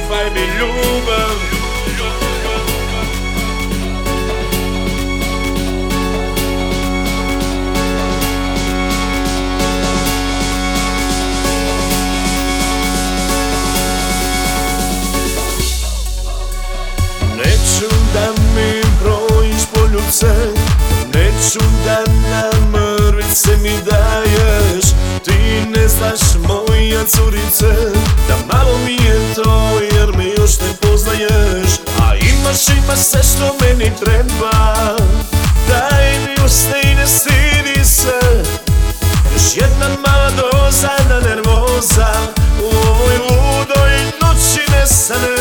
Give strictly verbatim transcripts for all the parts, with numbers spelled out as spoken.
sipaj mi ljubav. Neću da mi brojiš poljubce, neću da na mrvice mi daješ. Ti ne znaš, moja curice, da malo mi je to jer me još ne poznaješ. A imaš, imaš sve što meni treba, daj mi usne i ne stidi se. Još jedna mala doza da nervoza u ovoj ludoj noći nestane.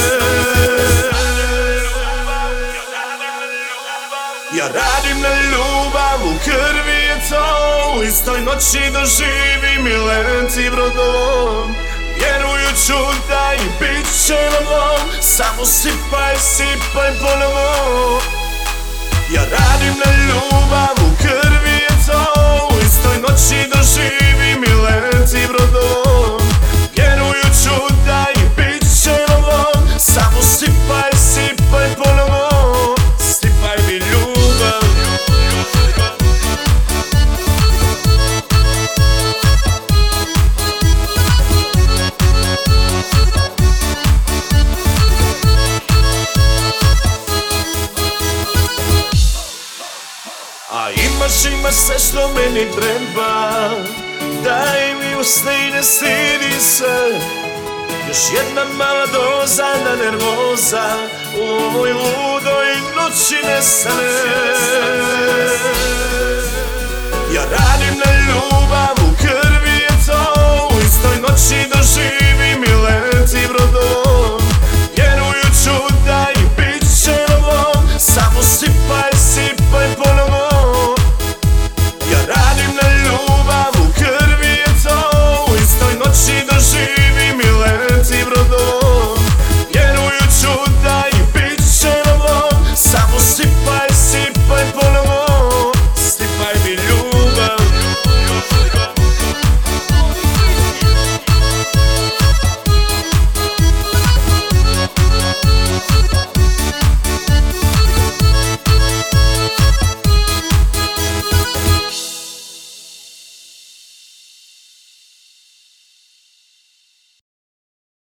Ja radim na ljubav, u krvi je to, u istoj noći doživim i leti brodom. Vjerujuću da i bit će novo, samo sipaj, sipaj ponovo. Ja radim na ljubav, u krvi je to, u istoj noći doživim i leti brodom. Vjerujuću da i bit će novo, samo sipaj, sipaj ponovo. Sipaj mi ljubav. A imaš, imaš sve što meni treba, daj mi usne i ne stidi se. Još jedna mala doza da nervoza u ovoj ludoj noći nestane.